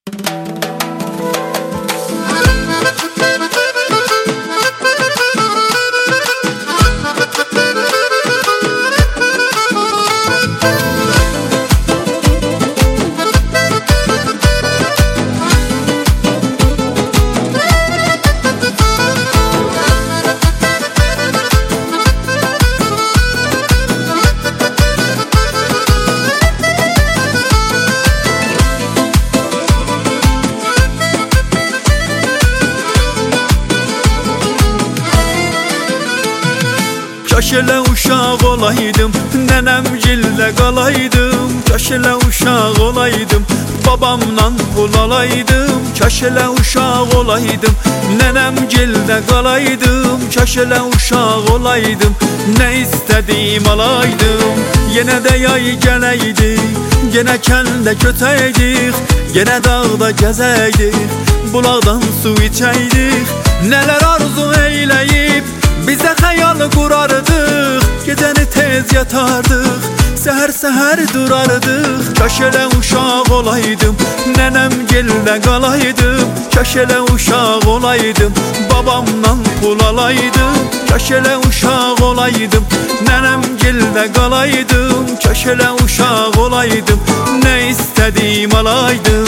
Kaş elə uşaq olaydım, nənəmgillə qalaydım. Kaş elə uşaq olaydım, babamla pul alaydım. Kaş elə uşaq olaydım, nənəmgillə qalaydım. Kaş elə uşaq olaydım, nə istədiyim alaydım. Yenə də yay gələydik, yenə kəndə kötəydik, yenə dağda gəzəydik, bulaqdan su içəydik. Nələr arzu eyləyib bizə xəyal qurardıq, gecəni tez yatardıq, səhər-səhər durardıq. Kaş elə uşaq olaydım, nənəmgillə qalaydım. Kaş elə uşaq olaydım, babamla pul alaydım. Kaş elə uşaq olaydım, nənəmgillə qalaydım. Kaş elə uşaq olaydım, nə istədiyim alaydım.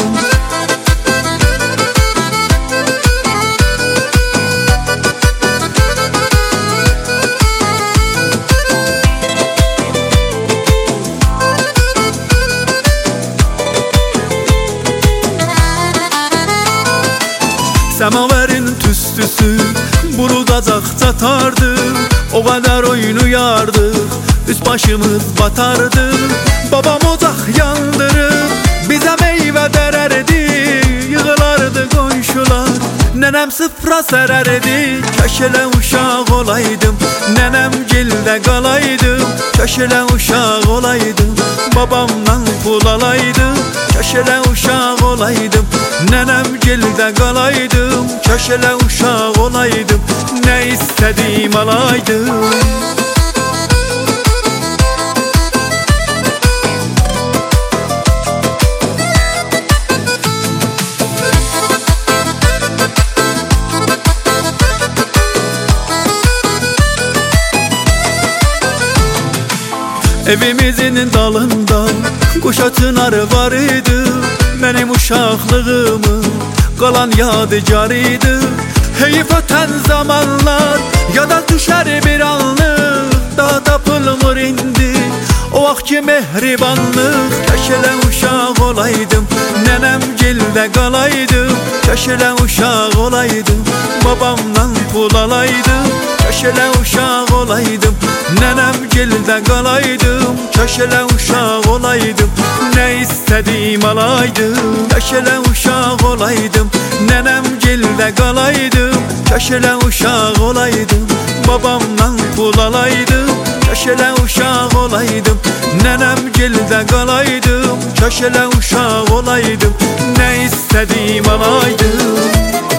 Səmaverin tüstüsü burudacaq çatardı, o qədər oynayardıq, üst başımız batardı. Babam ocaq yandırıb bizə meyvə dərərdi, yığılardı qonşular, nənəm sıfıra sərərdi. Kaş elə uşaq olaydım, nənəmgildə qalaydım. Kaş elə uşaq olaydım, babamla pul alaydım. Kaş elə uşaq olaydım, nənəmgildə qalaydım. Kaş elə uşaq olaydım, nə istədiyim alaydım. Evimizin dalında Quşa çınarı var idi, mənim uşaqlığımın qalan yadigarıydı. Heyif ötən zamanlar yada düşər bir anlıq, daha tapılmır indi o vaxtki mehribanlıq. Kaş elə uşaq olaydım, nənəmgildə qalaydım. Kaş elə uşaq olaydım, babamla pul alaydım. Kaş elə uşaq olaydım, nənəmgildə qalaydım. Kaş elə uşaq olaydım, nə istədiyim alaydım. Kaş elə uşaq olaydım, nənəmgildə qalaydım. Kaş elə uşaq olaydım, babamla pul alaydım. Kaş elə uşaq olaydım, nənəmgildə qalaydım. Kaş elə uşaq olaydım, nə istədiyim alaydım.